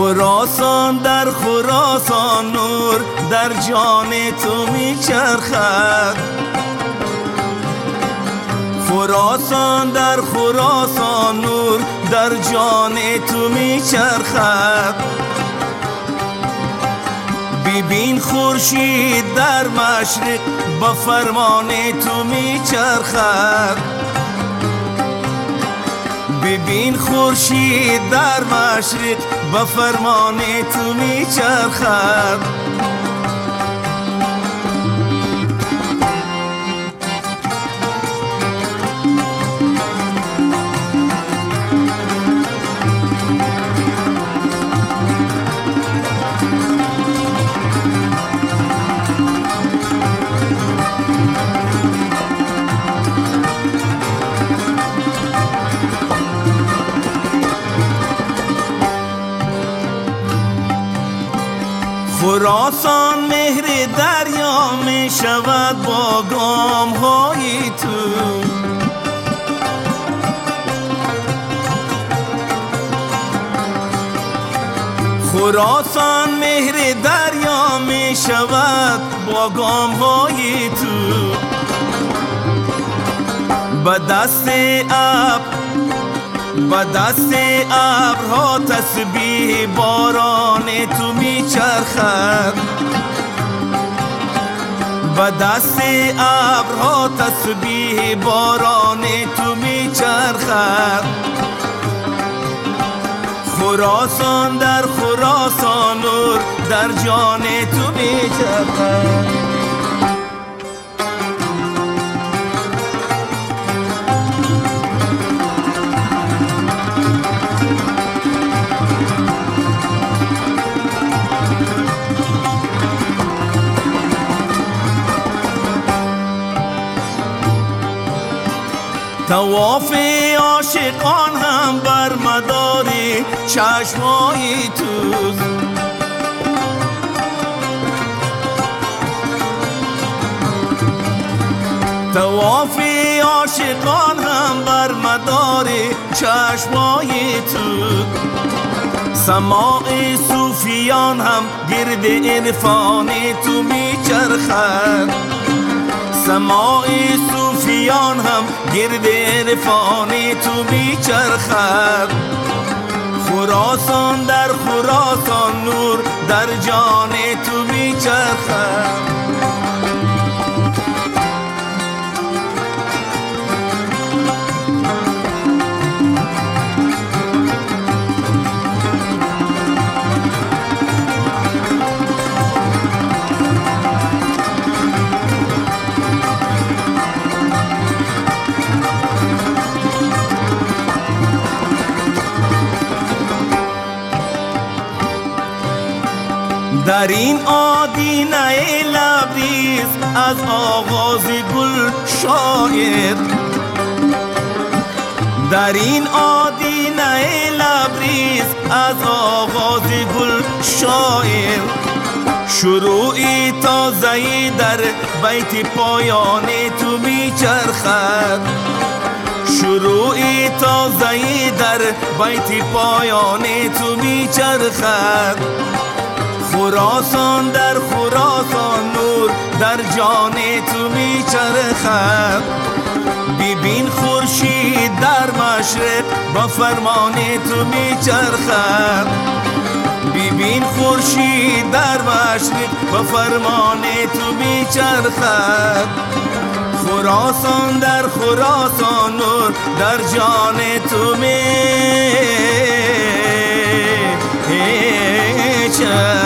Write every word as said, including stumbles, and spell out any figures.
خراسان در خراسان نور در جان تو میچرخد. خراسان در خراسان نور در جان تو میچرخد. ببین خورشید در مشرق با فرمان تو میچرخد. ببین خورشید در مشرق با فرمان تو میچرخد. خراسان مهر دریا می شود با گام های تو. خراسان مهر دریا می شود با گام های تو. با دست ابر با دست ابرها تسبیح باران تو میچرخد. با دست ابرها تسبیح باران تو میچرخد. خراسان در خراسان نور در جان تو میچرخد. طواف عاشقان هم بر مدار چشمای توست. طواف عاشقان هم بر مدار چشمای توست. سماع صوفیان هم گرد عرفان تو میچرخد. سماع صوفیان هم گرد عرفان تو میچرخد. خراسان در خراسان نور در جان تو میچرخد. در این آدینه لبریز از آغاز گل شاعر. در این آدینه لبریز از آغاز گل شاعر. شروعی تازه‌ای در بیت پایان تو میچرخد. شروعی تازه‌ای در بیت پایان تو میچرخد. خراسان در خراسان نور در جان تو میچرخد. ببین خورشید در مشرق با فرمان تو میچرخد. ببین خورشید در مشرق با فرمان تو میچرخد. خراسان در خراسان نور در جان تو میچرخد.